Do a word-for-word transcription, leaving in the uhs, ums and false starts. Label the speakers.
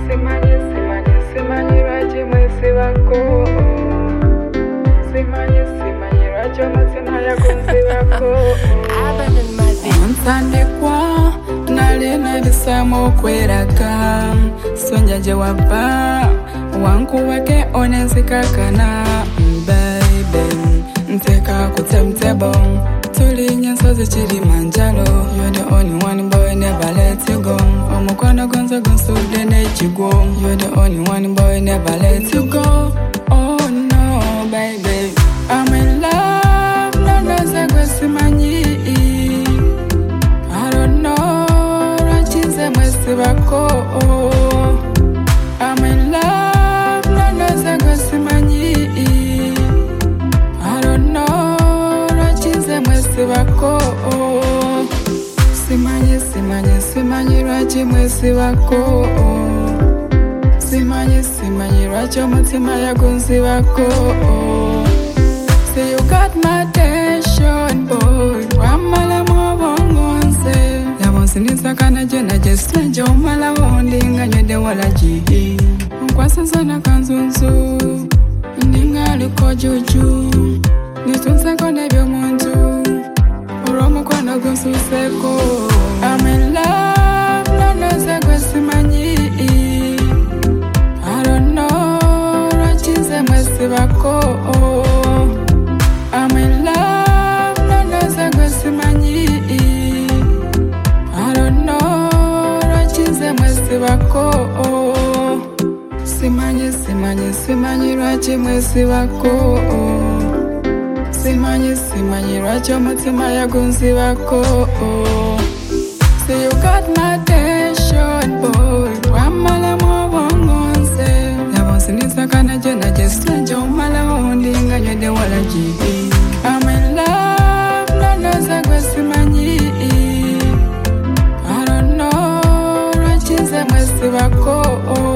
Speaker 1: Simanye, simanye, simanye raje mwese wako. Simanye, simanye raje mutima yakunze wako. Nsande kwa nalina bisamo kweraga. Sonjaje wapa wangu wake onezikakana. Baby nteka kutemtebo tulinya sozi Kilimanjaro. You're the only one boy, never let you go. Omukono gonzo gonzo dene chigo. You're the only one boy, never let you go. Oh no, baby, I'm in love. No, no, zegwe simanyi. I don't know, rachize mwesi wako. I'm in love. No, no, zegwe simanyi. I don't know, rachize mwesi wako. Simanye, simanye, simanye raje mwesi wako. Simanye, simanye raje mutima yakunze wako. Say you got my attention, boy. Wamala mwabongonse. Yabonsi nisakana jena jeslenja umala wondinga nyede wala jihi. Mkwasa sana kanzunzu. Ndinga liko juju. Nitunse kone vyo muntu. Uromu kwa nogu suseko. I'm in love, no no zegwe simanyi. I don't know, rachize mwesi wako. I'm in love, no no zegwe simanyi. I don't know, rachize mwesi wako. Simanye, simanye, simanye raje mwesi wako. Simanye, simanye raje mutima yakunze wako. Say you got my attention, boy. Wamala mwabongonse. Yabonsi nisakana jena jeslenja umala wondinga nyede wala jihi. I'm in love, no no zegwe simanyi. I don't know, rachize mwesi wako.